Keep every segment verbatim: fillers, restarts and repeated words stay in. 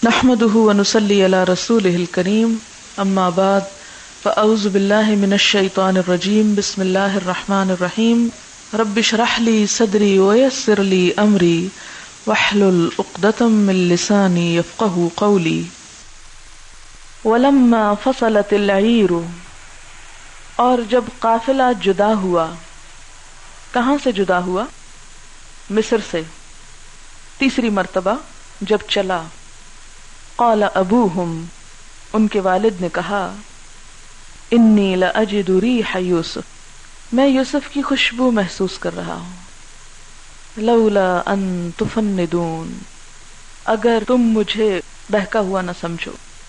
نحمده ونصلي على رسوله الكريم اما بعد فاعوذ بالله من الشيطان الرجيم بسم الله الرحمن الرحيم رب اشرح لي صدري ويسر لي امري واحلل عقدة من لساني يفقهوا قولي ولما فصلت العير، اور جب قافلہ جدا ہوا. کہاں سے جدا ہوا؟ مصر سے. تیسری مرتبہ جب چلا. قال ابوہم، ان کے والد نے کہا، انی لاجد ریح یوسف، میں یوسف کی خوشبو محسوس کر رہا ہوں. لولا ان تفندون، اگر تم مجھے بہکا ہوا نہ سمجھو.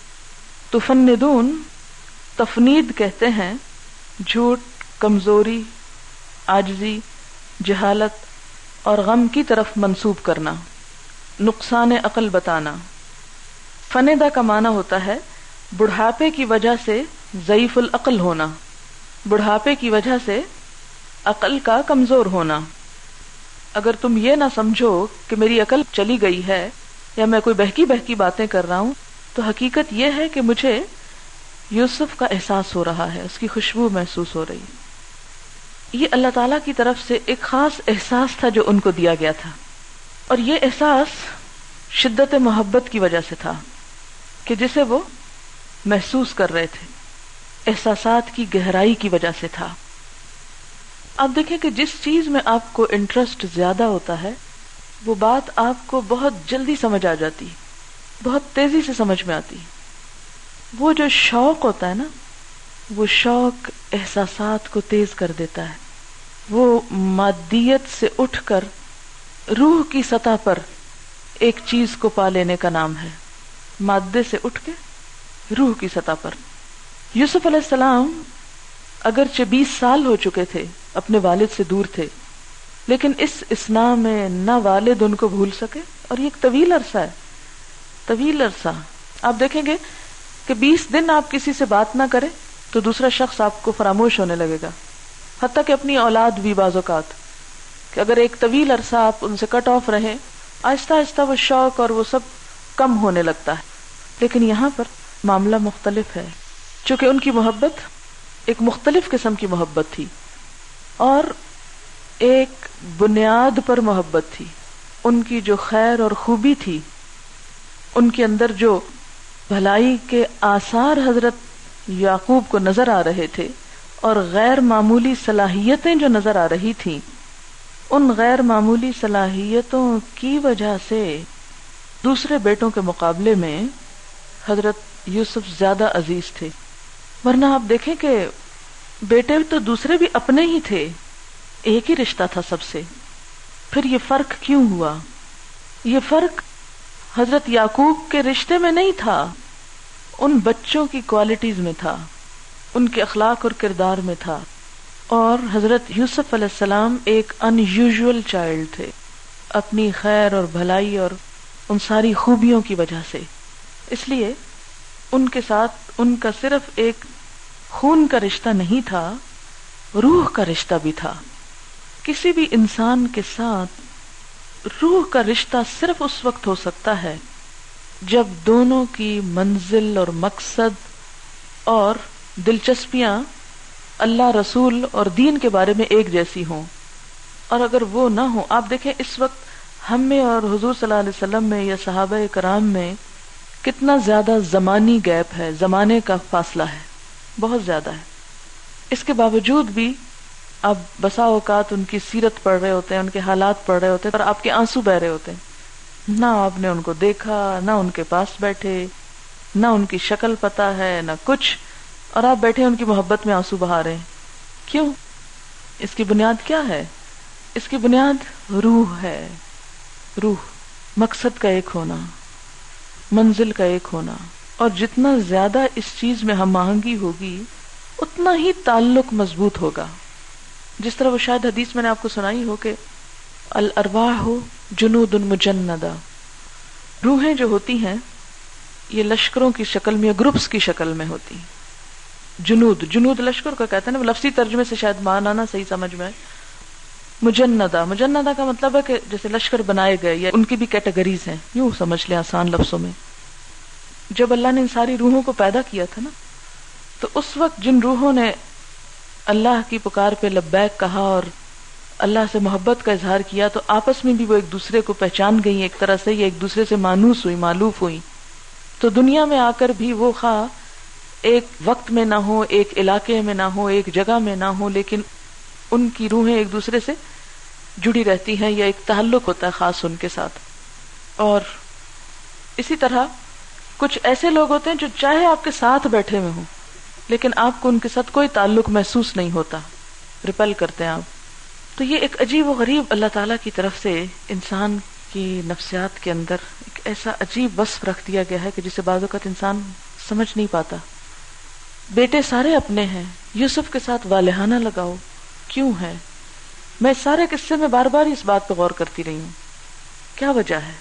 تفندون تفنید کہتے ہیں جھوٹ، کمزوری، عاجزی، جہالت اور غم کی طرف منسوب کرنا، نقصان عقل بتانا. فندہ کا معنی ہوتا ہے بڑھاپے کی وجہ سے ضعیف العقل ہونا، بڑھاپے کی وجہ سے عقل کا کمزور ہونا. اگر تم یہ نہ سمجھو کہ میری عقل چلی گئی ہے یا میں کوئی بہکی بہکی باتیں کر رہا ہوں، تو حقیقت یہ ہے کہ مجھے یوسف کا احساس ہو رہا ہے، اس کی خوشبو محسوس ہو رہی ہے. یہ اللہ تعالیٰ کی طرف سے ایک خاص احساس تھا جو ان کو دیا گیا تھا، اور یہ احساس شدت محبت کی وجہ سے تھا کہ جسے وہ محسوس کر رہے تھے، احساسات کی گہرائی کی وجہ سے تھا. آپ دیکھیں کہ جس چیز میں آپ کو انٹرسٹ زیادہ ہوتا ہے وہ بات آپ کو بہت جلدی سمجھ آ جاتی، بہت تیزی سے سمجھ میں آتی. وہ جو شوق ہوتا ہے نا، وہ شوق احساسات کو تیز کر دیتا ہے. وہ مادیت سے اٹھ کر روح کی سطح پر ایک چیز کو پا لینے کا نام ہے. مادے سے اٹھ کے روح کی سطح پر. یوسف علیہ السلام اگرچہ بیس سال ہو چکے تھے، اپنے والد سے دور تھے، لیکن اس اسنا میں نہ والد ان کو بھول سکے، اور یہ ایک طویل عرصہ ہے، طویل عرصہ. آپ دیکھیں گے کہ بیس دن آپ کسی سے بات نہ کریں تو دوسرا شخص آپ کو فراموش ہونے لگے گا، حتیٰ کہ اپنی اولاد بھی. بعض اوقات کہ اگر ایک طویل عرصہ آپ ان سے کٹ آف رہیں، آہستہ آہستہ وہ شوق اور وہ سب کم ہونے لگتا ہے. لیکن یہاں پر معاملہ مختلف ہے، چونکہ ان کی محبت ایک مختلف قسم کی محبت تھی اور ایک بنیاد پر محبت تھی. ان کی جو خیر اور خوبی تھی، ان کے اندر جو بھلائی کے آثار حضرت یعقوب کو نظر آ رہے تھے اور غیر معمولی صلاحیتیں جو نظر آ رہی تھیں، ان غیر معمولی صلاحیتوں کی وجہ سے دوسرے بیٹوں کے مقابلے میں حضرت یوسف زیادہ عزیز تھے. ورنہ آپ دیکھیں کہ بیٹے تو دوسرے بھی اپنے ہی تھے، ایک ہی رشتہ تھا سب سے. پھر یہ فرق کیوں ہوا؟ یہ فرق حضرت یعقوب کے رشتے میں نہیں تھا، ان بچوں کی کوالٹیز میں تھا، ان کے اخلاق اور کردار میں تھا. اور حضرت یوسف علیہ السلام ایک ان یوزول چائلڈ تھے، اپنی خیر اور بھلائی اور ان ساری خوبیوں کی وجہ سے. اس لیے ان کے ساتھ ان کا صرف ایک خون کا رشتہ نہیں تھا، روح کا رشتہ بھی تھا. کسی بھی انسان کے ساتھ روح کا رشتہ صرف اس وقت ہو سکتا ہے جب دونوں کی منزل اور مقصد اور دلچسپیاں اللہ، رسول اور دین کے بارے میں ایک جیسی ہوں. اور اگر وہ نہ ہو، آپ دیکھیں اس وقت ہم میں اور حضور صلی اللہ علیہ وسلم میں یا صحابہ کرام میں کتنا زیادہ زمانی گیپ ہے، زمانے کا فاصلہ ہے، بہت زیادہ ہے. اس کے باوجود بھی آپ بسا اوقات ان کی سیرت پڑھ رہے ہوتے ہیں، ان کے حالات پڑھ رہے ہوتے ہیں اور آپ کے آنسو بہ رہے ہوتے ہیں. نہ آپ نے ان کو دیکھا، نہ ان کے پاس بیٹھے، نہ ان کی شکل پتہ ہے، نہ کچھ، اور آپ بیٹھے ان کی محبت میں آنسو بہا رہے ہیں. کیوں؟ اس کی بنیاد کیا ہے؟ اس کی بنیاد روح ہے. روح، مقصد کا ایک ہونا، منزل کا ایک ہونا. اور جتنا زیادہ اس چیز میں ہم آہنگی ہوگی اتنا ہی تعلق مضبوط ہوگا. جس طرح وہ شاید حدیث میں نے آپ کو سنائی ہو کہ الارواح جنود مجندہ، روحیں جو ہوتی ہیں یہ لشکروں کی شکل میں یا گروپس کی شکل میں ہوتی ہیں. جنود جنود لشکر کا کہتے ہیں نا، لفظی ترجمے سے شاید معنی نہ صحیح سمجھ میں. مجندہ مجندہ کا مطلب ہے کہ جیسے لشکر بنائے گئے یا ان کی بھی کیٹیگریز ہیں، یوں سمجھ لیں آسان لفظوں میں. جب اللہ نے ان ساری روحوں کو پیدا کیا تھا نا، تو اس وقت جن روحوں نے اللہ کی پکار پہ لبیک کہا اور اللہ سے محبت کا اظہار کیا، تو آپس میں بھی وہ ایک دوسرے کو پہچان گئی ایک طرح سے، یا ایک دوسرے سے مانوس ہوئی، مالوف ہوئی. تو دنیا میں آ کر بھی وہ خواہ ایک وقت میں نہ ہو، ایک علاقے میں نہ ہو، ایک جگہ میں نہ ہو، لیکن ان کی روحیں ایک دوسرے سے جڑی رہتی ہیں، یا ایک تعلق ہوتا ہے خاص ان کے ساتھ. اور اسی طرح کچھ ایسے لوگ ہوتے ہیں جو چاہے آپ کے ساتھ بیٹھے ہوئے ہوں لیکن آپ کو ان کے ساتھ کوئی تعلق محسوس نہیں ہوتا، ریپل کرتے ہیں آپ. تو یہ ایک عجیب و غریب اللہ تعالیٰ کی طرف سے انسان کی نفسیات کے اندر ایک ایسا عجیب وصف رکھ دیا گیا ہے کہ جسے بعض اوقات انسان سمجھ نہیں پاتا. بیٹے سارے اپنے ہیں، یوسف کے ساتھ والہانہ لگاؤ کیوں ہے؟ میں سارے قصے میں بار بار اس بات پہ غور کرتی رہی ہوں، کیا وجہ ہے؟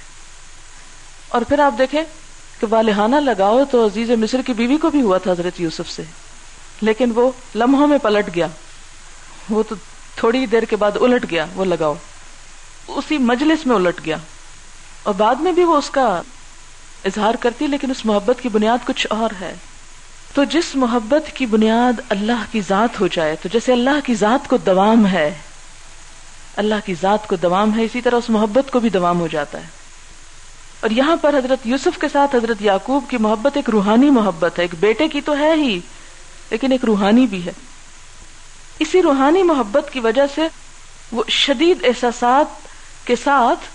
اور پھر آپ دیکھیں کہ والہانہ لگاؤ تو عزیز مصر کی بیوی کو بھی ہوا تھا حضرت یوسف سے، لیکن وہ لمحوں میں پلٹ گیا، وہ تو تھوڑی دیر کے بعد الٹ گیا، وہ لگاؤ اسی مجلس میں الٹ گیا، اور بعد میں بھی وہ اس کا اظہار کرتی، لیکن اس محبت کی بنیاد کچھ اور ہے. تو جس محبت کی بنیاد اللہ کی ذات ہو جائے، تو جیسے اللہ کی ذات کو دوام ہے، اللہ کی ذات کو دوام ہے، اسی طرح اس محبت کو بھی دوام ہو جاتا ہے. اور یہاں پر حضرت یوسف کے ساتھ حضرت یعقوب کی محبت ایک روحانی محبت ہے، ایک بیٹے کی تو ہے ہی لیکن ایک روحانی بھی ہے. اسی روحانی محبت کی وجہ سے وہ شدید احساسات کے ساتھ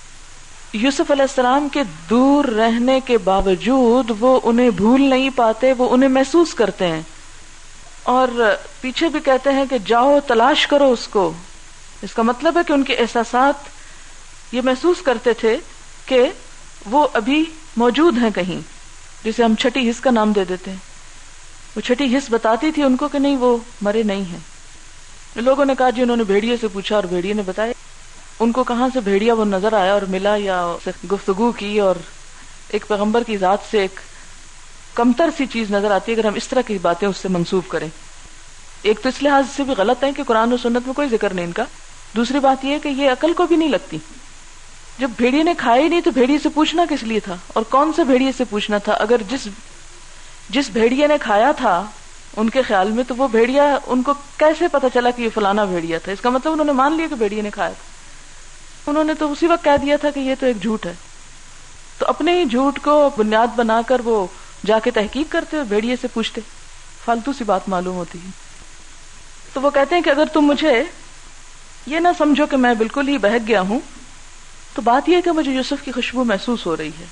یوسف علیہ السلام کے دور رہنے کے باوجود وہ انہیں بھول نہیں پاتے، وہ انہیں محسوس کرتے ہیں. اور پیچھے بھی کہتے ہیں کہ جاؤ تلاش کرو اس کو. اس کا مطلب ہے کہ ان کے احساسات یہ محسوس کرتے تھے کہ وہ ابھی موجود ہیں کہیں، جسے ہم چھٹی حس کا نام دے دیتے ہیں. وہ چھٹی حس بتاتی تھی ان کو کہ نہیں، وہ مرے نہیں ہیں. لوگوں نے کہا جی انہوں نے بھیڑیے سے پوچھا اور بھیڑیے نے بتایا. ان کو کہاں سے بھیڑیا وہ نظر آیا اور ملا یا گفتگو کی، اور ایک پیغمبر کی ذات سے ایک کمتر سی چیز نظر آتی ہے اگر ہم اس طرح کی باتیں اس سے منسوب کریں. ایک تو اس لحاظ سے بھی غلط ہے کہ قرآن و سنت میں کوئی ذکر نہیں ان کا. دوسری بات یہ ہے کہ یہ عقل کو بھی نہیں لگتی. جب بھیڑیے نے کھائی نہیں تو بھیڑیے سے پوچھنا کس لیے تھا، اور کون سے بھیڑیے سے پوچھنا تھا؟ اگر جس جس بھیڑیے نے کھایا تھا ان کے خیال میں، تو وہ بھیڑیا ان کو کیسے پتا چلا کہ یہ فلانا بھیڑیا تھا؟ اس کا مطلب انہوں نے مان لیا کہ بھیڑیے نے کھایا تھا. انہوں نے تو اسی وقت کہہ دیا تھا کہ یہ تو ایک جھوٹ ہے. تو اپنے ہی جھوٹ کو بنیاد بنا کر وہ جا کے تحقیق کرتے اور بھیڑیے سے پوچھتے، فالتو سی بات معلوم ہوتی ہے. تو وہ کہتے ہیں کہ اگر تم مجھے یہ نہ سمجھو کہ میں بالکل ہی بہک گیا ہوں، تو بات یہ ہے کہ مجھے یوسف کی خوشبو محسوس ہو رہی ہے.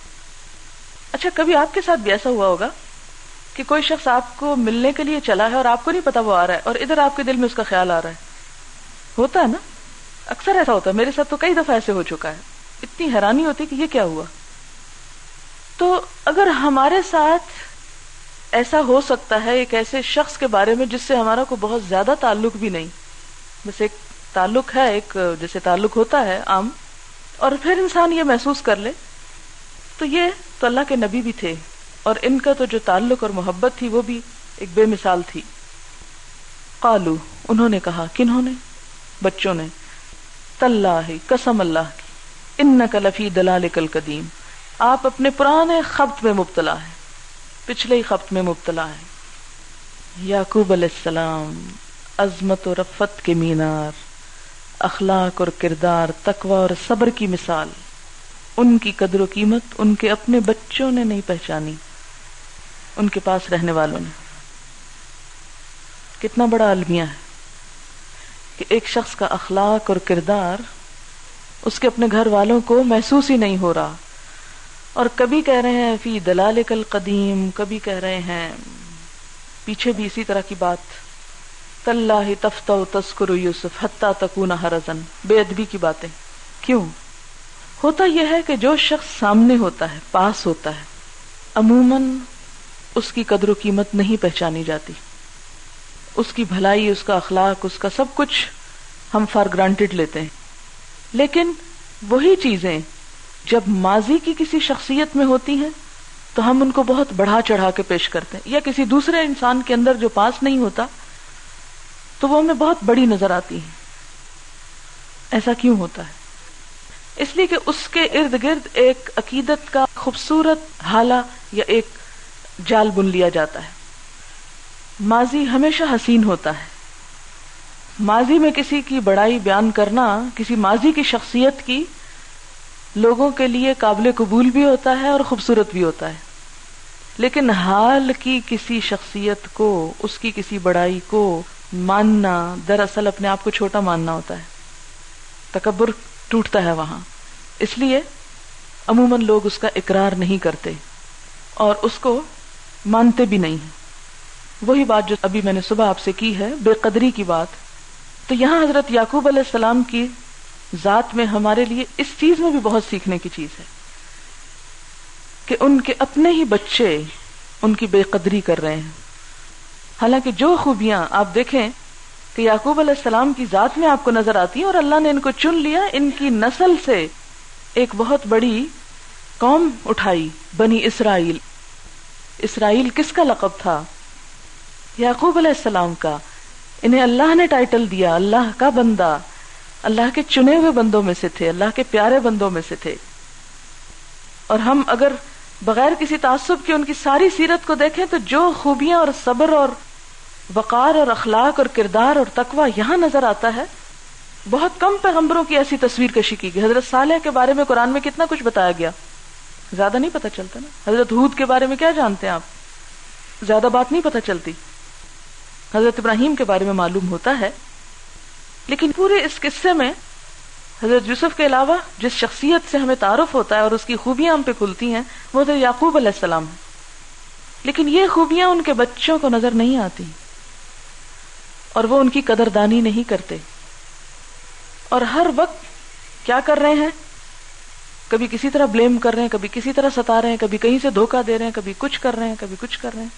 اچھا کبھی آپ کے ساتھ بھی ایسا ہوا ہوگا کہ کوئی شخص آپ کو ملنے کے لیے چلا ہے اور آپ کو نہیں پتا وہ آ رہا ہے، اور ادھر آپ کے دل میں اس کا خیال آ رہا ہے؟ ہوتا ہے نا، اکثر ایسا ہوتا ہے. میرے ساتھ تو کئی دفعہ ایسے ہو چکا ہے. اتنی حیرانی ہوتی کہ یہ کیا ہوا. تو اگر ہمارے ساتھ ایسا ہو سکتا ہے ایک ایسے شخص کے بارے میں جس سے ہمارا کو بہت زیادہ تعلق بھی نہیں، بس ایک تعلق ہے، ایک جیسے تعلق ہوتا ہے عام، اور پھر انسان یہ محسوس کر لے، تو یہ تو اللہ کے نبی بھی تھے، اور ان کا تو جو تعلق اور محبت تھی وہ بھی ایک بے مثال تھی. قالو، انہوں نے کہا، کنہوں نے؟ بچوں نے. تاللہ، قسم اللہ کی، انک لفی ضلالک القدیم، آپ اپنے پرانے خبط میں مبتلا ہے، پچھلے ہی خبط میں مبتلا ہے. یعقوب علیہ السلام عظمت و رفت کے مینار، اخلاق اور کردار، تقوی اور صبر کی مثال، ان کی قدر و قیمت ان کے اپنے بچوں نے نہیں پہچانی، ان کے پاس رہنے والوں نے. کتنا بڑا المیہ ہے کہ ایک شخص کا اخلاق اور کردار اس کے اپنے گھر والوں کو محسوس ہی نہیں ہو رہا، اور کبھی کہہ رہے ہیں فی دلالک القدیم، کبھی کہہ رہے ہیں پیچھے بھی اسی طرح کی بات، تاللہ تفتأ تذکر یوسف حتی تکون حرزا، بے ادبی کی باتیں. کیوں ہوتا یہ ہے کہ جو شخص سامنے ہوتا ہے، پاس ہوتا ہے، عموماً اس کی قدر و قیمت نہیں پہچانی جاتی. اس کی بھلائی، اس کا اخلاق، اس کا سب کچھ ہم فار گرانٹیڈ لیتے ہیں. لیکن وہی چیزیں جب ماضی کی کسی شخصیت میں ہوتی ہیں تو ہم ان کو بہت بڑھا چڑھا کے پیش کرتے ہیں، یا کسی دوسرے انسان کے اندر جو پاس نہیں ہوتا تو وہ ہمیں بہت بڑی نظر آتی ہے. ایسا کیوں ہوتا ہے؟ اس لیے کہ اس کے ارد گرد ایک عقیدت کا خوبصورت ہالہ یا ایک جال بن لیا جاتا ہے. ماضی ہمیشہ حسین ہوتا ہے. ماضی میں کسی کی بڑائی بیان کرنا کسی ماضی کی شخصیت کی لوگوں کے لیے قابل قبول بھی ہوتا ہے اور خوبصورت بھی ہوتا ہے. لیکن حال کی کسی شخصیت کو، اس کی کسی بڑائی کو ماننا دراصل اپنے آپ کو چھوٹا ماننا ہوتا ہے. تکبر ٹوٹتا ہے وہاں. اس لیے عموماً لوگ اس کا اقرار نہیں کرتے اور اس کو مانتے بھی نہیں. وہی بات جو ابھی میں نے صبح آپ سے کی ہے، بے قدری کی بات. تو یہاں حضرت یعقوب علیہ السلام کی ذات میں ہمارے لیے اس چیز میں بھی بہت سیکھنے کی چیز ہے کہ ان کے اپنے ہی بچے ان کی بے قدری کر رہے ہیں. حالانکہ جو خوبیاں آپ دیکھیں کہ یعقوب علیہ السلام کی ذات میں آپ کو نظر آتی ہیں اور اللہ نے ان کو چن لیا، ان کی نسل سے ایک بہت بڑی قوم اٹھائی، بنی اسرائیل. اسرائیل کس کا لقب تھا؟ یعقوب علیہ السلام کا. انہیں اللہ نے ٹائٹل دیا اللہ کا بندہ، اللہ کے چنے ہوئے بندوں میں سے تھے، اللہ کے پیارے بندوں میں سے تھے. اور ہم اگر بغیر کسی تعصب کے ان کی ساری سیرت کو دیکھیں تو جو خوبیاں اور صبر اور وقار اور اخلاق اور کردار اور تقوی یہاں نظر آتا ہے، بہت کم پیغمبروں کی ایسی تصویر کشی کی گئی. حضرت صالح کے بارے میں قرآن میں کتنا کچھ بتایا گیا، زیادہ نہیں پتہ چلتا نا. حضرت ہود کے بارے میں کیا جانتے ہیں آپ؟ زیادہ بات نہیں پتہ چلتی. حضرت ابراہیم کے بارے میں معلوم ہوتا ہے، لیکن پورے اس قصے میں حضرت یوسف کے علاوہ جس شخصیت سے ہمیں تعارف ہوتا ہے اور اس کی خوبیاں ہم پہ کھلتی ہیں وہ حضرت یعقوب علیہ السلام ہے. لیکن یہ خوبیاں ان کے بچوں کو نظر نہیں آتی اور وہ ان کی قدردانی نہیں کرتے، اور ہر وقت کیا کر رہے ہیں؟ کبھی کسی طرح بلیم کر رہے ہیں، کبھی کسی طرح ستا رہے ہیں، کبھی کہیں سے دھوکہ دے رہے ہیں، کبھی کچھ کر رہے ہیں، کبھی کچھ کر رہے ہیں.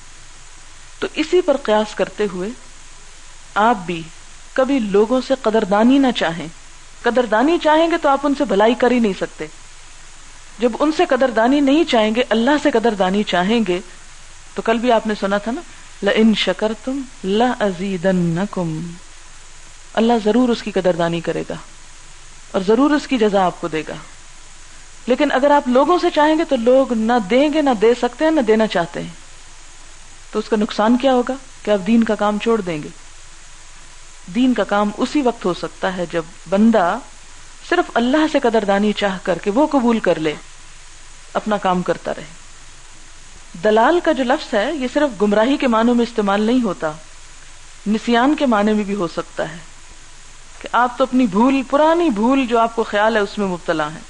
تو اسی پر قیاس کرتے ہوئے آپ بھی کبھی لوگوں سے قدردانی نہ چاہیں. قدردانی چاہیں گے تو آپ ان سے بھلائی کر ہی نہیں سکتے. جب ان سے قدردانی نہیں چاہیں گے، اللہ سے قدردانی چاہیں گے، تو کل بھی آپ نے سنا تھا نا، لَإِن شَكَرْتُمْ لَأَزِيدَنَّكُمْ. اللہ ضرور اس کی قدردانی کرے گا اور ضرور اس کی جزا آپ کو دے گا. لیکن اگر آپ لوگوں سے چاہیں گے تو لوگ نہ دیں گے، نہ دے سکتے ہیں، نہ دینا چاہتے ہیں. تو اس کا نقصان کیا ہوگا کہ آپ دین کا کام چھوڑ دیں گے. دین کا کام اسی وقت ہو سکتا ہے جب بندہ صرف اللہ سے قدردانی چاہ کر کے وہ قبول کر لے، اپنا کام کرتا رہے. دلال کا جو لفظ ہے یہ صرف گمراہی کے معنوں میں استعمال نہیں ہوتا، نسیان کے معنی میں بھی ہو سکتا ہے کہ آپ تو اپنی بھول، پرانی بھول جو آپ کو خیال ہے اس میں مبتلا ہیں.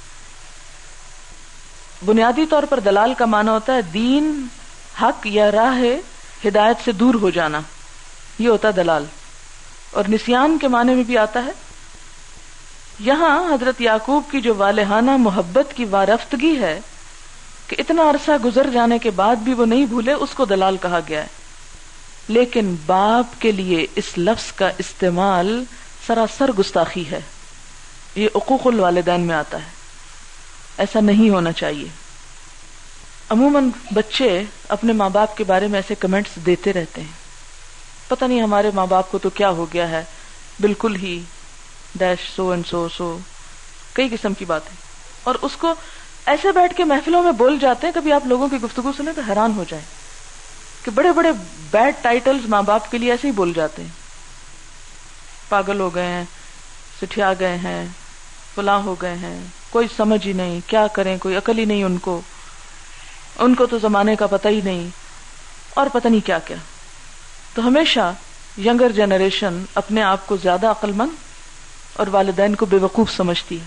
بنیادی طور پر دلال کا معنی ہوتا ہے دین، حق یا راہ ہدایت سے دور ہو جانا، یہ ہوتا دلال. اور نسیان کے معنی میں بھی آتا ہے. یہاں حضرت یعقوب کی جو والہانہ محبت کی وارفتگی ہے کہ اتنا عرصہ گزر جانے کے بعد بھی وہ نہیں بھولے، اس کو دلال کہا گیا ہے. لیکن باپ کے لیے اس لفظ کا استعمال سراسر گستاخی ہے. یہ عقوق الوالدین میں آتا ہے، ایسا نہیں ہونا چاہیے. عموماً بچے اپنے ماں باپ کے بارے میں ایسے کمنٹس دیتے رہتے ہیں، پتہ نہیں ہمارے ماں باپ کو تو کیا ہو گیا ہے، بالکل ہی ڈیش سو اینڈ سو سو کئی قسم کی باتیں. اور اس کو ایسے بیٹھ کے محفلوں میں بول جاتے ہیں، کبھی آپ لوگوں کی گفتگو سنیں تو حیران ہو جائیں کہ بڑے بڑے بیڈ ٹائٹلز ماں باپ کے لیے ایسے ہی بول جاتے ہیں. پاگل ہو گئے ہیں، سٹھیا گئے ہیں، فلاں ہو گئے ہیں، کوئی سمجھ ہی نہیں، کیا کریں، کوئی عقل ہی نہیں ان کو، ان کو تو زمانے کا پتہ ہی نہیں، اور پتہ نہیں کیا کیا. تو ہمیشہ ینگر جنریشن اپنے آپ کو زیادہ عقل مند اور والدین کو بے وقوف سمجھتی ہے.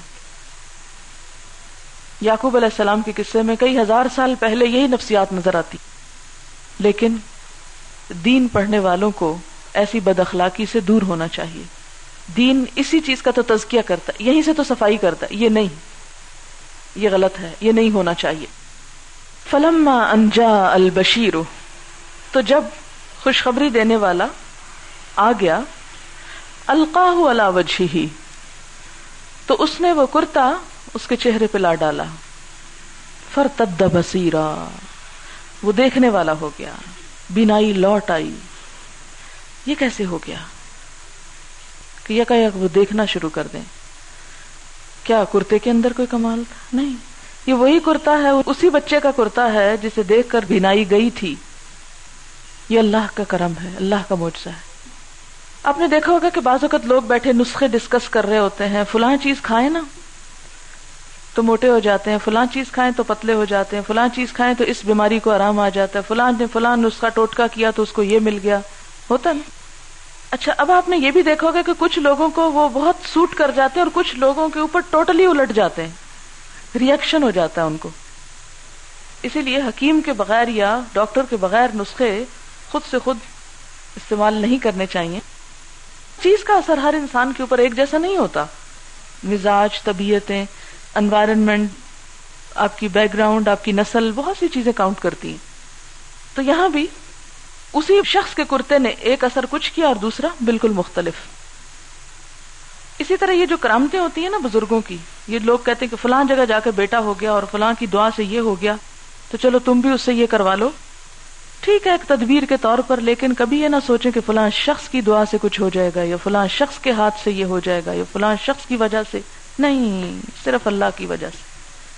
یعقوب علیہ السلام کے قصے میں کئی ہزار سال پہلے یہی نفسیات نظر آتی. لیکن دین پڑھنے والوں کو ایسی بد اخلاقی سے دور ہونا چاہیے. دین اسی چیز کا تو تزکیہ کرتا ہے، یہیں سے تو صفائی کرتا ہے. یہ نہیں، یہ غلط ہے، یہ نہیں ہونا چاہیے. فلما ان جاء البشیر، تو جب خوشخبری دینے والا آ گیا، القاہ علی وجہہ، تو اس نے وہ کرتا اس کے چہرے پہ لا ڈالا. فرتد بصیرا، وہ دیکھنے والا ہو گیا، بینائی لوٹ آئی. یہ کیسے ہو گیا کہ یکا یک وہ دیکھنا شروع کر دیں؟ کیا کرتے کے اندر کوئی کمال تھا؟ نہیں، یہ وہی کرتا ہے، اسی بچے کا کرتا ہے جسے دیکھ کر بھینائی گئی تھی. یہ اللہ کا کرم ہے، اللہ کا معجزہ ہے. آپ نے دیکھا ہوگا کہ بعض اوقات لوگ بیٹھے نسخے ڈسکس کر رہے ہوتے ہیں، فلاں چیز کھائیں نا تو موٹے ہو جاتے ہیں، فلاں چیز کھائیں تو پتلے ہو جاتے ہیں، فلاں چیز کھائیں تو اس بیماری کو آرام آ جاتا ہے، فلاں نے فلاں نسخہ ٹوٹکا کیا تو اس کو یہ مل گیا، ہوتا نا. اچھا، اب آپ نے یہ بھی دیکھا ہوگا کہ کچھ لوگوں کو وہ بہت سوٹ کر جاتے ہیں اور کچھ لوگوں کے اوپر ٹوٹلی الٹ جاتے ہیں، ریئیکشن ہو جاتا ہے ان کو. اسی لیے حکیم کے بغیر یا ڈاکٹر کے بغیر نسخے خود سے خود استعمال نہیں کرنے چاہیے. چیز کا اثر ہر انسان کے اوپر ایک جیسا نہیں ہوتا. مزاج، طبیعتیں، انوائرنمنٹ، آپ کی بیک گراؤنڈ، آپ کی نسل، بہت سی چیزیں کاؤنٹ کرتی ہیں. تو یہاں بھی اسی شخص کے کرتے نے ایک اثر کچھ کیا اور دوسرا بالکل مختلف. اسی طرح یہ جو کرامتیں ہوتی ہیں نا بزرگوں کی، یہ لوگ کہتے ہیں کہ فلاں جگہ جا کے بیٹا ہو گیا اور فلاں کی دعا سے یہ ہو گیا تو چلو تم بھی اس سے یہ کروا لو. ٹھیک ہے ایک تدبیر کے طور پر، لیکن کبھی یہ نہ سوچیں کہ فلاں شخص کی دعا سے کچھ ہو جائے گا یا فلاں شخص کے ہاتھ سے یہ ہو جائے گا یا فلاں شخص کی وجہ سے. نہیں، صرف اللہ کی وجہ سے.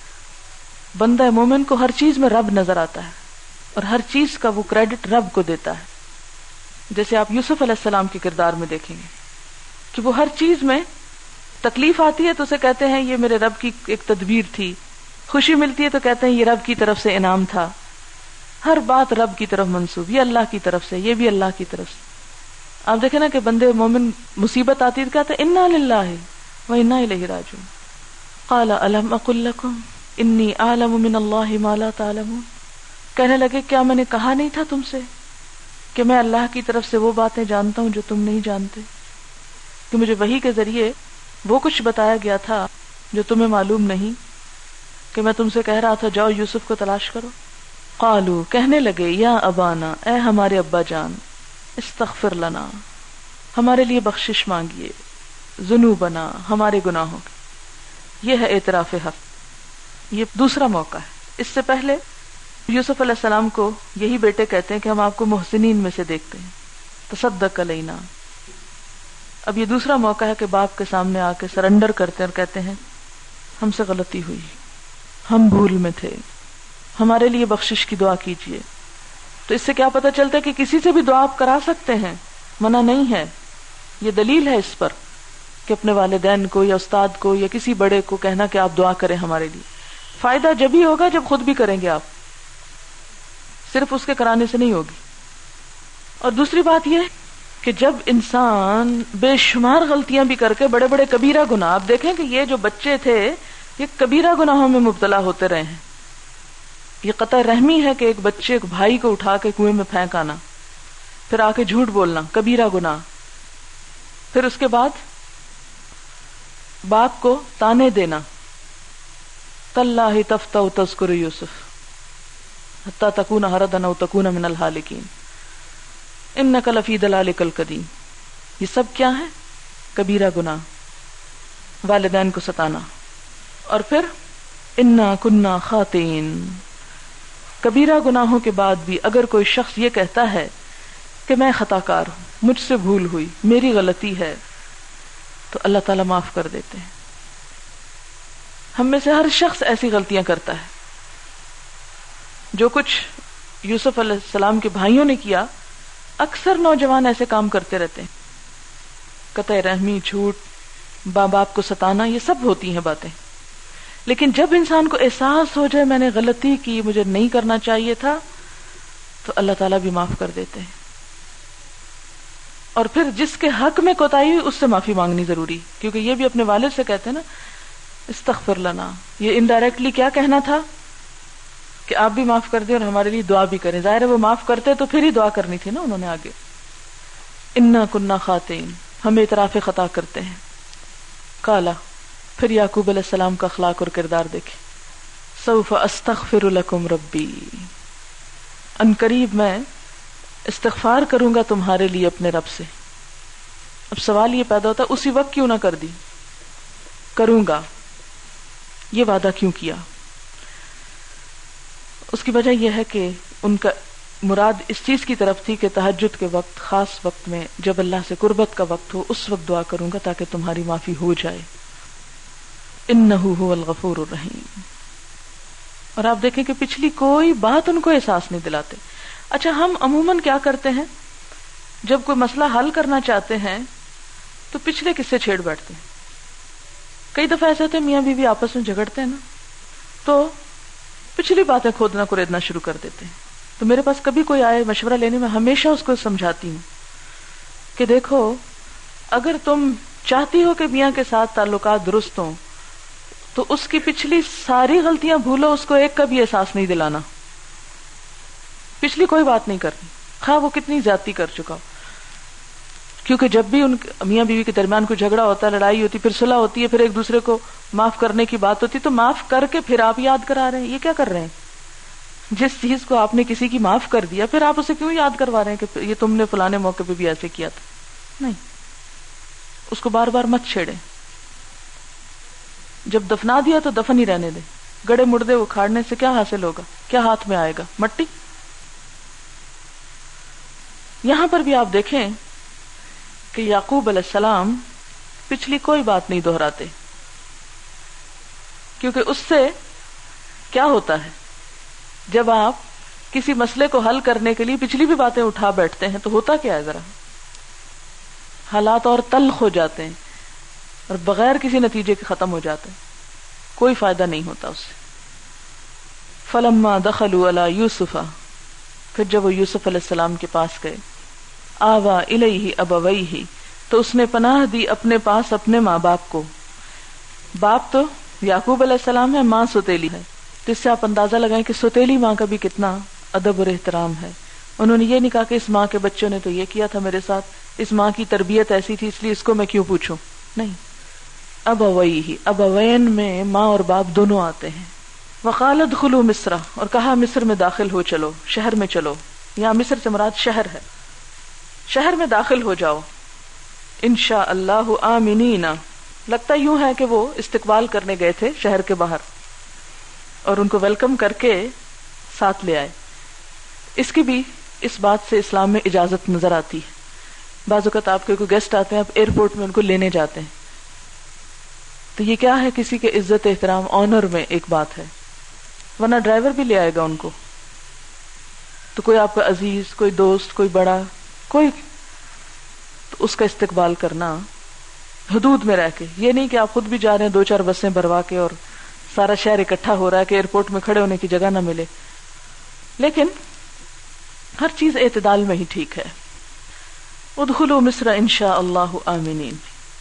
بندہ مومن کو ہر چیز میں رب نظر آتا ہے اور ہر چیز کا وہ کریڈٹ رب کو دیتا ہے. جیسے آپ یوسف علیہ السلام کے کردار میں دیکھیں گے کہ وہ ہر چیز میں تکلیف آتی ہے تو اسے کہتے ہیں یہ میرے رب کی ایک تدبیر تھی، خوشی ملتی ہے تو کہتے ہیں یہ رب کی طرف سے انعام تھا. ہر بات رب کی طرف منسوب، یہ اللہ کی طرف سے، یہ بھی اللہ کی طرف سے. آپ دیکھیں نا کہ بندے مومن مصیبت آتی ہے تو کہتے ہیں انا للہ و انا الیہ راجعون. قال الم اقل لکم انی اعلم من اللہ ما لا تعلمون. کہنے لگے کیا میں نے کہا نہیں تھا تم سے کہ میں اللہ کی طرف سے وہ باتیں جانتا ہوں جو تم نہیں جانتے، کہ مجھے وحی کے ذریعے وہ کچھ بتایا گیا تھا جو تمہیں معلوم نہیں، کہ میں تم سے کہہ رہا تھا جاؤ یوسف کو تلاش کرو. قالو، کہنے لگے یا ابانا، اے ہمارے ابا جان، استغفر لنا، ہمارے لیے بخشش مانگیے، ذنوبنا، ہمارے گناہوں کی. یہ ہے اعتراف حق. یہ دوسرا موقع ہے. اس سے پہلے یوسف علیہ السلام کو یہی بیٹے کہتے ہیں کہ ہم آپ کو محسنین میں سے دیکھتے ہیں، تصدق علینا. اب یہ دوسرا موقع ہے کہ باپ کے سامنے آ کے سرنڈر کرتے ہیں اور کہتے ہیں ہم سے غلطی ہوئی، ہم بھول میں تھے، ہمارے لیے بخشش کی دعا کیجیے. تو اس سے کیا پتہ چلتا ہے کہ کسی سے بھی دعا آپ کرا سکتے ہیں، منع نہیں ہے. یہ دلیل ہے اس پر کہ اپنے والدین کو یا استاد کو یا کسی بڑے کو کہنا کہ آپ دعا کریں ہمارے لیے. فائدہ جب ہی ہوگا جب خود بھی کریں گے آپ، صرف اس کے کرانے سے نہیں ہوگی. اور دوسری بات یہ کہ جب انسان بے شمار غلطیاں بھی کر کے بڑے بڑے کبیرہ گناہ، آپ دیکھیں کہ یہ جو بچے تھے یہ کبیرہ گناہوں میں مبتلا ہوتے رہے ہیں. یہ قطع رحمی ہے کہ ایک بچے ایک بھائی کو اٹھا کے کنویں میں پھینک آنا، پھر آ کے جھوٹ بولنا، کبیرہ گناہ. پھر اس کے بعد باپ کو تانے دینا، تاللہ تفتأ تذکر یوسف حتی تکون ہردن او تکون من الہالکین انک لفی ضلالک القدیم. یہ سب کیا ہے؟ کبیرہ گناہ، والدین کو ستانا. اور پھر انا کننا خاطئین. کبیرہ گناہوں کے بعد بھی اگر کوئی شخص یہ کہتا ہے کہ میں خطا کار ہوں، مجھ سے بھول ہوئی، میری غلطی ہے، تو اللہ تعالیٰ معاف کر دیتے ہیں. ہم میں سے ہر شخص ایسی غلطیاں کرتا ہے. جو کچھ یوسف علیہ السلام کے بھائیوں نے کیا، اکثر نوجوان ایسے کام کرتے رہتے ہیں. قطع رحمی، جھوٹ، باں باپ کو ستانا، یہ سب ہوتی ہیں باتیں. لیکن جب انسان کو احساس ہو جائے میں نے غلطی کی، مجھے نہیں کرنا چاہیے تھا، تو اللہ تعالیٰ بھی معاف کر دیتے ہیں. اور پھر جس کے حق میں کوتاہی ہوئی اس سے معافی مانگنی ضروری، کیونکہ یہ بھی اپنے والد سے کہتے ہیں نا استغفر لنا. یہ انڈائریکٹلی کیا کہنا تھا کہ آپ بھی معاف کر دیں اور ہمارے لیے دعا بھی کریں. ظاہر ہے وہ معاف کرتے تو پھر ہی دعا کرنی تھی نا انہوں نے آگے. انا کننا خاطئین، ہم اعتراف خطا کرتے ہیں. کالا، پھر یعقوب علیہ السلام کا اخلاق اور کردار دیکھیں. سوف استغفر لکم ربی، ان قریب میں استغفار کروں گا تمہارے لیے اپنے رب سے. اب سوال یہ پیدا ہوتا ہے اسی وقت کیوں نہ کر دی؟ کروں گا، یہ وعدہ کیوں کیا؟ اس کی وجہ یہ ہے کہ ان کا مراد اس چیز کی طرف تھی کہ تہجد کے وقت، خاص وقت میں جب اللہ سے قربت کا وقت ہو، اس وقت دعا کروں گا تاکہ تمہاری معافی ہو جائے. انہ هو الغفور الرحیم. اور آپ دیکھیں کہ پچھلی کوئی بات ان کو احساس نہیں دلاتے. اچھا ہم عموماً کیا کرتے ہیں جب کوئی مسئلہ حل کرنا چاہتے ہیں تو پچھلے قصے چھیڑ بیٹھتے ہیں. کئی دفعہ ایسے ہوتے ہیں میاں بیوی آپس میں جھگڑتے ہیں نا تو پچھلی باتیں کھودنا کوریدنا شروع کر دیتے ہیں. تو میرے پاس کبھی کوئی آئے مشورہ لینے میں ہمیشہ اس کو سمجھاتی ہوں کہ دیکھو اگر تم چاہتی ہو کہ میاں کے ساتھ تعلقات درست ہوں تو اس کی پچھلی ساری غلطیاں بھولو, اس کو ایک کا بھی احساس نہیں دلانا. پچھلی کوئی بات نہیں کرنی خواہ وہ کتنی زیادتی کر چکا ہو, کیونکہ جب بھی ان میاں بیوی کے درمیان کوئی جھگڑا ہوتا ہے, لڑائی ہوتی, پھر صلح ہوتی ہے, پھر ایک دوسرے کو معاف کرنے کی بات ہوتی, تو معاف کر کے پھر آپ یاد کرا رہے ہیں. یہ کیا کر رہے ہیں؟ جس چیز کو آپ نے کسی کی معاف کر دیا پھر آپ اسے کیوں یاد کروا رہے ہیں کہ یہ تم نے فلانے موقع پہ بھی ایسے کیا تھا. نہیں, اس کو بار بار مت چھیڑیں. جب دفنا دیا تو دفن ہی رہنے دیں. گڑے مردے اکھاڑنے سے کیا حاصل ہوگا؟ کیا ہاتھ میں آئے گا؟ مٹی. یہاں پر بھی آپ دیکھیں کہ یعقوب علیہ السلام پچھلی کوئی بات نہیں دہراتے, کیونکہ اس سے کیا ہوتا ہے جب آپ کسی مسئلے کو حل کرنے کے لیے پچھلی بھی باتیں اٹھا بیٹھتے ہیں تو ہوتا کیا ہے, ذرا حالات اور تلخ ہو جاتے ہیں اور بغیر کسی نتیجے کے ختم ہو جاتے ہیں, کوئی فائدہ نہیں ہوتا اس سے. فلما دخلوا علی یوسف, پھر جب وہ یوسف علیہ السلام کے پاس گئے, آوا الیہ ابویہ, تو اس نے پناہ دی اپنے پاس اپنے ماں باپ کو. باپ تو یعقوب علیہ السلام ہے, ماں ستیلی ہے. تو اس سے آپ اندازہ لگائیں کہ ستیلی ماں کا بھی کتنا ادب اور احترام ہے. انہوں نے یہ نہیں کہا کہ اس ماں کے بچوں نے تو یہ کیا تھا میرے ساتھ, اس ماں کی تربیت ایسی تھی اس لیے اس کو میں کیوں پوچھوں. نہیں, ابویہ, ابوین میں ماں اور باپ دونوں آتے ہیں. وقال ادخلوا مصر, اور کہا مصر میں داخل ہو چلو, شہر میں چلو. یہاں مصر سے مراد شہر ہے, شہر میں داخل ہو جاؤ. انشاء اللہ آمنین, لگتا یوں ہے کہ وہ استقبال کرنے گئے تھے شہر کے باہر اور ان کو ویلکم کر کے ساتھ لے آئے. اس کی بھی اس بات سے اسلام میں اجازت نظر آتی ہے. بعض اوقات آپ کے کوئی گیسٹ آتے ہیں, آپ ایئرپورٹ میں ان کو لینے جاتے ہیں, تو یہ کیا ہے, کسی کے عزت احترام آنر میں ایک بات ہے, ورنہ ڈرائیور بھی لے آئے گا ان کو. تو کوئی آپ کا عزیز, کوئی دوست, کوئی بڑا, کوئی, تو اس کا استقبال کرنا حدود میں رہ کے. یہ نہیں کہ آپ خود بھی جا رہے ہیں دو چار بسیں بھروا کے اور سارا شہر اکٹھا ہو رہا ہے کہ ایئرپورٹ میں کھڑے ہونے کی جگہ نہ ملے. لیکن ہر چیز اعتدال میں ہی ٹھیک ہے. ادخلوا مصر انشاء اللہ آمنین.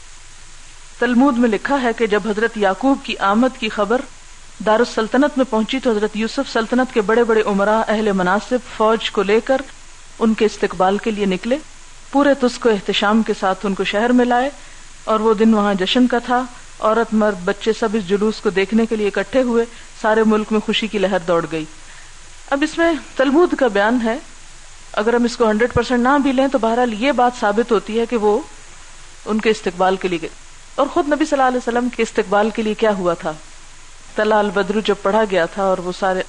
تلمود میں لکھا ہے کہ جب حضرت یعقوب کی آمد کی خبر دارالسلطنت میں پہنچی تو حضرت یوسف سلطنت کے بڑے بڑے امراء, اہل مناصب, فوج کو لے کر ان کے استقبال کے لیے نکلے. پورے تس کو احتشام کے ساتھ ان کو شہر میں لائے اور وہ دن وہاں جشن کا تھا. عورت مرد بچے سب اس جلوس کو دیکھنے کے لیے اکٹھے ہوئے. سارے ملک میں خوشی کی لہر دوڑ گئی. اب اس میں تلمود کا بیان ہے, اگر ہم اس کو ہنڈریڈ پرسینٹ نہ بھی لیں تو بہرحال یہ بات ثابت ہوتی ہے کہ وہ ان کے استقبال کے لیے گئے. اور خود نبی صلی اللہ علیہ وسلم کے استقبال کے لیے کیا ہوا تھا, طلع البدر جب پڑھا گیا تھا اور وہ سارے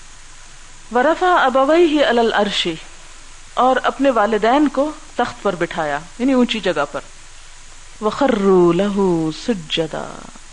ورفع ابویہ علی العرش, اور اپنے والدین کو تخت پر بٹھایا, یعنی اونچی جگہ پر. وخروا لہ سجدا,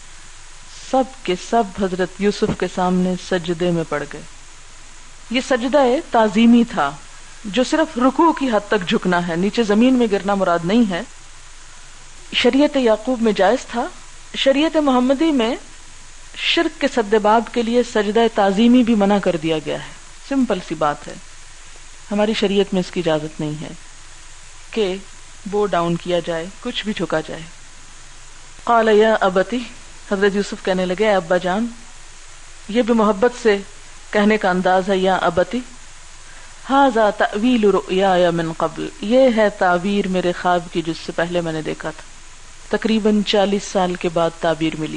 سب کے سب حضرت یوسف کے سامنے سجدے میں پڑ گئے. یہ سجدہ تعظیمی تھا جو صرف رکوع کی حد تک جھکنا ہے, نیچے زمین میں گرنا مراد نہیں ہے. شریعت یعقوب میں جائز تھا, شریعت محمدی میں شرک کے سدباب کے لیے سجدہ تعظیمی بھی منع کر دیا گیا ہے. سمپل سی بات ہے, ہماری شریعت میں اس کی اجازت نہیں ہے کہ بو ڈاؤن کیا جائے, کچھ بھی جھکا جائے. قال یا ابتی, حضرت یوسف کہنے لگے اے ابا جان. یہ بھی محبت سے کہنے کا انداز ہے, یا ابتی ھذا تأویل رؤیایا من قبل, یہ ہے تعبیر میرے خواب کی جس سے پہلے میں نے دیکھا تھا. تقریباً چالیس سال کے بعد تعبیر ملی.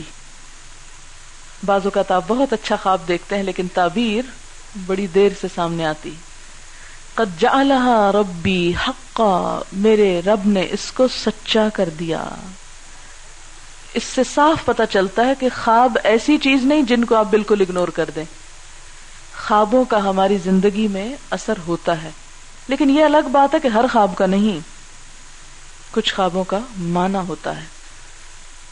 بعض اوقات آپ بہت اچھا خواب دیکھتے ہیں لیکن تعبیر بڑی دیر سے سامنے آتی. قد جعلها ربی حقا, میرے رب نے اس کو سچا کر دیا. اس سے صاف پتہ چلتا ہے کہ خواب ایسی چیز نہیں جن کو آپ بالکل اگنور کر دیں. خوابوں کا ہماری زندگی میں اثر ہوتا ہے, لیکن یہ الگ بات ہے کہ ہر خواب کا نہیں. کچھ خوابوں کا معنی ہوتا ہے.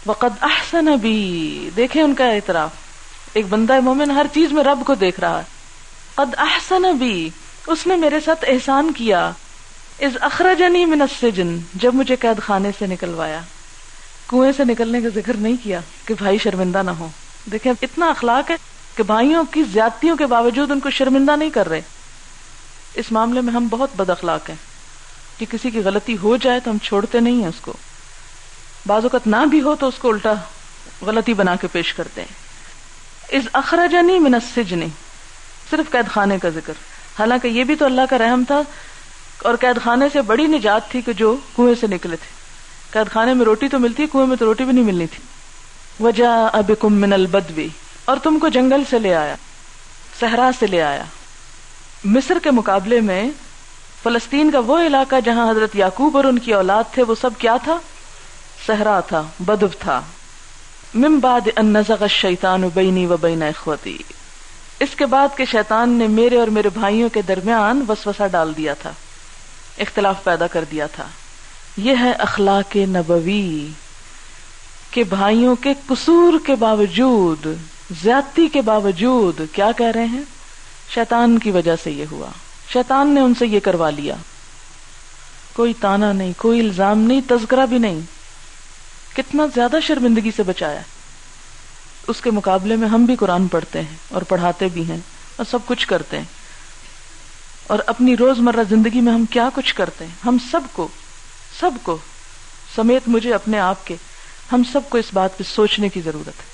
وقد احسن بی، دیکھیں ان کا اعتراف، ایک بندہ مومن ہر چیز میں رب کو دیکھ رہا ہے. قد احسن بی، اس نے میرے ساتھ احسان کیا. اذ اخرجنی من السجن، جب مجھے قید خانے سے نکلوایا. کنویں سے نکلنے کا ذکر نہیں کیا کہ بھائی شرمندہ نہ ہو. دیکھیں اتنا اخلاق ہے کہ بھائیوں کی زیادتیوں کے باوجود ان کو شرمندہ نہیں کر رہے. اس معاملے میں ہم بہت بد اخلاق ہیں کہ کسی کی غلطی ہو جائے تو ہم چھوڑتے نہیں ہیں اس کو، بعض اوقات نہ بھی ہو تو اس کو الٹا غلطی بنا کے پیش کرتے ہیں. اذ اخرجنی من السجن، صرف قید خانے کا ذکر، حالانکہ یہ بھی تو اللہ کا رحم تھا اور قید خانے سے بڑی نجات تھی کہ جو کنویں سے نکلے تھے. قید خانے میں روٹی تو ملتی، کنویں میں تو روٹی بھی نہیں ملنی تھی. وجاء بکم من البدو، اور تم کو جنگل سے لے آیا، صحرا سے لے آیا. مصر کے مقابلے میں فلسطین کا وہ علاقہ جہاں حضرت یعقوب اور ان کی اولاد تھے وہ سب کیا تھا؟ صحرا تھا، بدو تھا. من بعد ان نزغ الشیطان بینی و بین اخوتی، اس کے بعد کہ شیطان نے میرے اور میرے بھائیوں کے درمیان وسوسہ ڈال دیا تھا، اختلاف پیدا کر دیا تھا. یہ ہے اخلاق نبوی کہ بھائیوں کے قصور کے باوجود، زیادتی کے باوجود کیا کہہ رہے ہیں؟ شیطان کی وجہ سے یہ ہوا، شیطان نے ان سے یہ کروا لیا. کوئی تانا نہیں، کوئی الزام نہیں، تذکرہ بھی نہیں. کتنا زیادہ شرمندگی سے بچایا. اس کے مقابلے میں ہم بھی قرآن پڑھتے ہیں اور پڑھاتے بھی ہیں اور سب کچھ کرتے ہیں، اور اپنی روزمرہ زندگی میں ہم کیا کچھ کرتے ہیں. ہم سب کو سب کو سمیت مجھے اپنے آپ کے، ہم سب کو اس بات پہ سوچنے کی ضرورت ہے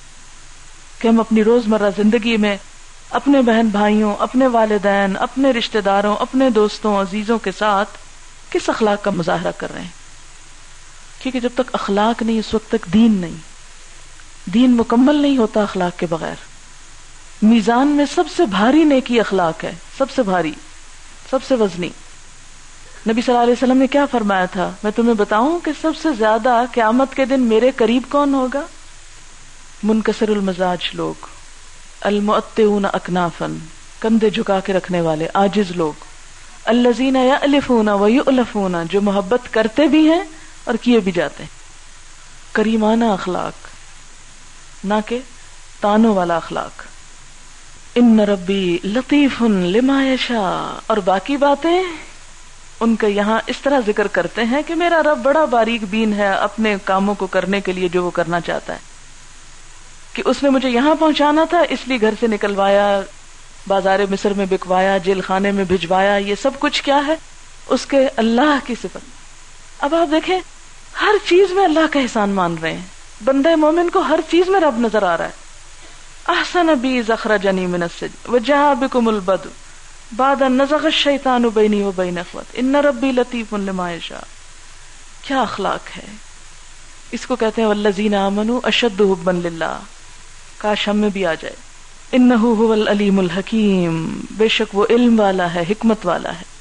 کہ ہم اپنی روزمرہ زندگی میں اپنے بہن بھائیوں، اپنے والدین، اپنے رشتہ داروں، اپنے دوستوں، عزیزوں کے ساتھ کس اخلاق کا مظاہرہ کر رہے ہیں. کیونکہ جب تک اخلاق نہیں اس وقت تک دین نہیں. دین مکمل نہیں ہوتا اخلاق کے بغیر. میزان میں سب سے بھاری نیکی اخلاق ہے، سب سے بھاری، سب سے وزنی. نبی صلی اللہ علیہ وسلم نے کیا فرمایا تھا؟ میں تمہیں بتاؤں کہ سب سے زیادہ قیامت کے دن میرے قریب کون ہوگا؟ منکسر المزاج لوگ، المؤتئون اکنافا، کندھے جھکا کے رکھنے والے عاجز لوگ، الذین یألفون ویؤلفون، جو محبت کرتے بھی ہیں اور کیے بھی جاتے ہیں. کریمانہ اخلاق، نہ کہ تانوں والا اخلاق. ان ربی لطیف لما یشاء، اور باقی باتیں ان کا یہاں اس طرح ذکر کرتے ہیں کہ میرا رب بڑا باریک بین ہے اپنے کاموں کو کرنے کے لیے جو وہ کرنا چاہتا ہے. کہ اس نے مجھے یہاں پہنچانا تھا اس لیے گھر سے نکلوایا، بازار مصر میں بکوایا، جیل خانے میں بھجوایا. یہ سب کچھ کیا ہے؟ اس کے اللہ کی صفت. اب آپ دیکھیں ہر چیز میں اللہ کا احسان مان رہے ہیں. بندہ مومن کو ہر چیز میں رب نظر آ رہا ہے. احسن بی اذ اخرجنی من السجن وجاء بکم البدو بعد ان نزغ الشیطان بینی و بین اخوتی ان ربی لطیف لما یشاء. کیا اخلاق ہے! اس کو کہتے ہیں والذین آمنوا اشد حبا للہ. کاش ہم میں بھی آ جائے. انہ هو العلیم الحکیم، بے شک وہ علم والا ہے، حکمت والا ہے.